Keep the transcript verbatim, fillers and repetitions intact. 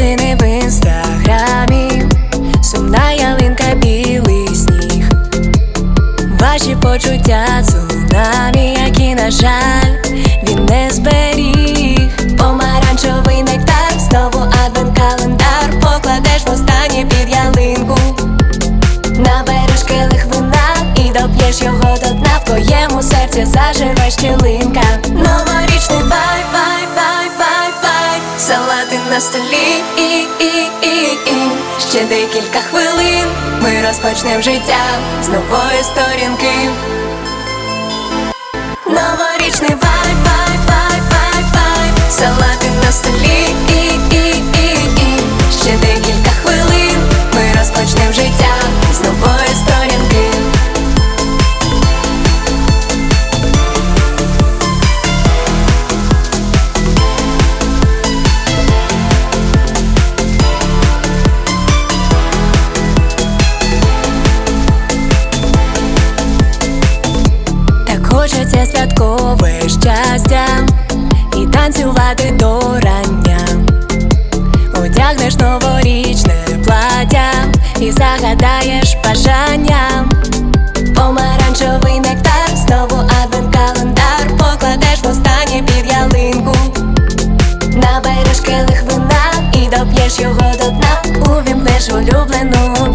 світлини в інстаграмі, сумна ялинка, білий сніг, ваші почуття цунамі, які, на жаль, він не зберіг. Помаранчевий нектар, знову адвент-календар покладеш востаннє під ялинку. Набереш келих вина і доп'єш його до дна, в твоєму серці заживе щілинка. Новорічний вайб, вайб, вайб, вайб, вайб, салати на столі, і, і, і, і ще декілька хвилин ми розпочнем життя з нової сторінки. Новорічний вайб, вайб, вайб, вайб, вайб, салати на столі, і, і, і, і ще декілька хвилин ми розпочнем життя з нової сторінки. Так хочеться святкове щастя і танцювати до рання. Одягнеш новорічне плаття і загадаєш бажання. Помаранчевий нектар, знову адвент-календар покладеш востаннє під ялинку. Набереш келих вина і доп'єш його до дна, увімкнеш улюблену